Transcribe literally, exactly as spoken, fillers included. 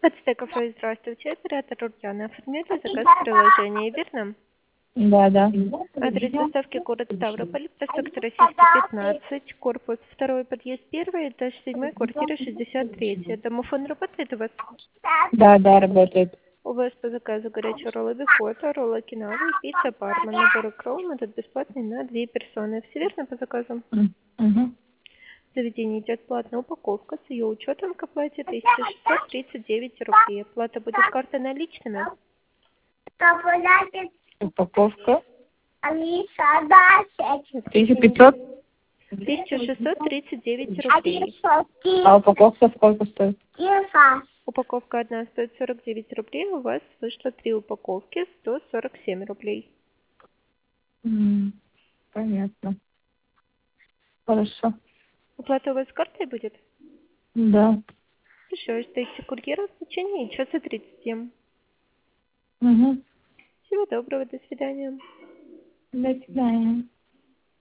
Подстеков, здравствуйте, оператор Ульяна. Оформляли заказ в приложении, верно? Да, да. Адрес доставки город Ставрополь, проспект Российский, пятнадцать, корпус второй, подъезд первый, этаж седьмой, квартира шестьдесят три. Домофон работает у вас? Да, да, работает. У вас по заказу горячие роллы Бихота, роллы Окинава и пицца Парма. Набор кролл этот бесплатный на две персоны. Все верно по заказу? Угу. В заведении идет платная упаковка. С ее учетом к оплате тысяча шестьсот тридцать девять рублей. Оплата будет картой наличными. Упаковка. Тысяча пятьсот. тысяча шестьсот тридцать девять рублей. А упаковка сколько стоит? Упаковка одна стоит сорок девять рублей. У вас вышло три упаковки, сто сорок семь рублей. М, Понятно. Хорошо. Оплата у вас картой будет? Да. Хорошо, ждите курьера в течение часа тридцати. Угу. Всего доброго, до свидания. До свидания.